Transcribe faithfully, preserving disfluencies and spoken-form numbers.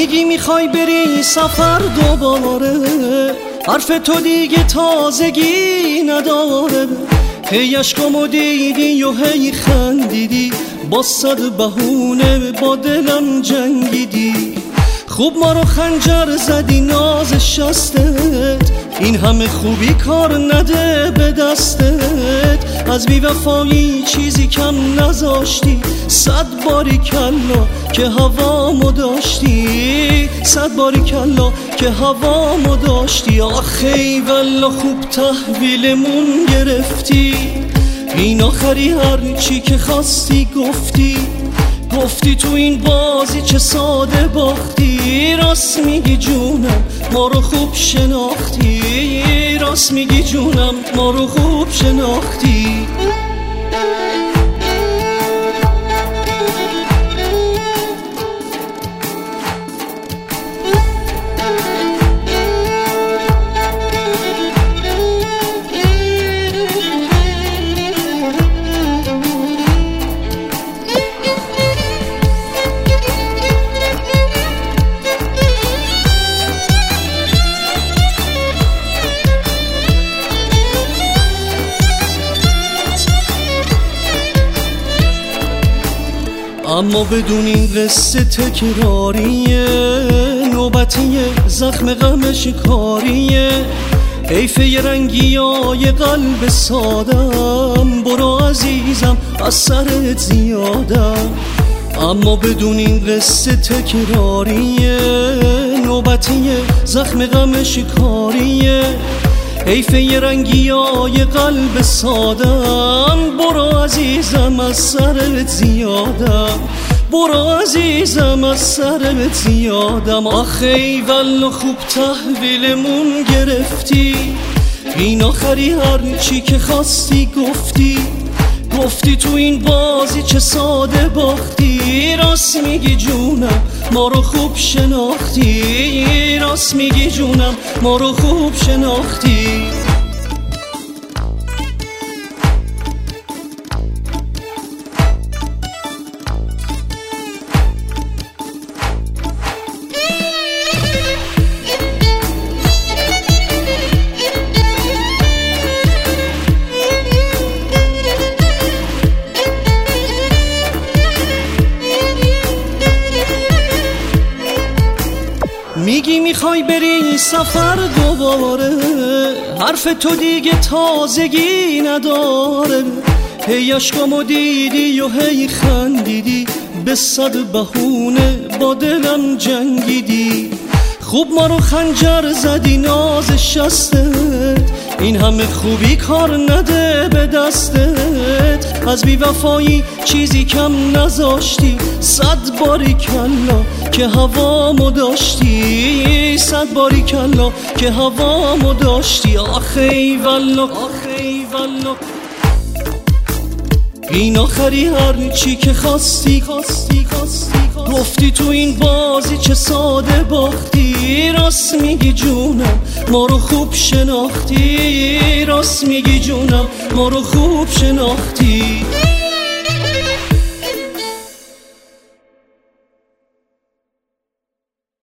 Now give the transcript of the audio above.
میگی میخوای بری سفر دوباره، حرف تو دیگه تازگی نداره. هی اشکامو دیدی و هی خندیدی، با صد بهونه با دلم جنگیدی. خوب ما رو خنجر زدی ناز شستت، این همه خوبی کار نده به دستت. از بی‌وفایی چیزی کم نذاشتی، صد باری کلا که هوامو داشتی، صد باری کلا که هوامو داشتی. آخی والا خوب تحویلمون گرفتی، این آخری هر چی که خواستی گفتی. گفتی تو این بازی چه ساده باختی، راست میگی جونم ما رو خوب شناختی، راست میگی جونم ما رو خوب شناختی. اما بدون این قصه تکراریه، نوبتیه زخم غم شکاریه. حیف یه رنگی های قلب سادم، برو عزیزم از سرت زیادم. اما بدون این قصه تکراریه، نوبتیه زخم غم شکاریه. حیف یه رنگی های قلب سادم، برو عزیزم از سرت زیادم، برو عزیزم از سرت زیادم. آخی والا خوب تحویلمون گرفتی، این آخری هر چی که خواستی گفتی. گفتی تو این بازی چه ساده باختی، راست میگی جونم ما رو خوب شناختی، راست میگی جونم ما رو خوب شناختی. میگی میخوای بری سفر دوباره، حرف تو دیگه تازگی نداره. هی اشکامو دیدی و هی خندیدی، به صد بهونه با دلم جنگیدی. خوب ما رو خنجر زدی ناز شستت، این همه خوبی کار نده به دستت. از بی‌وفایی چیزی کم نذاشتی، صد باری کلا که هوامو داشتی، صد باری کلا که هوامو داشتی. آخی والا آخی والا این آخری هر چی که خواستی خواستی خواستی گفتی تو این بازی چه ساده باختی. راست میگی جونم ما رو خوب شناختی، راست میگی جونم ما رو خوب شناختی.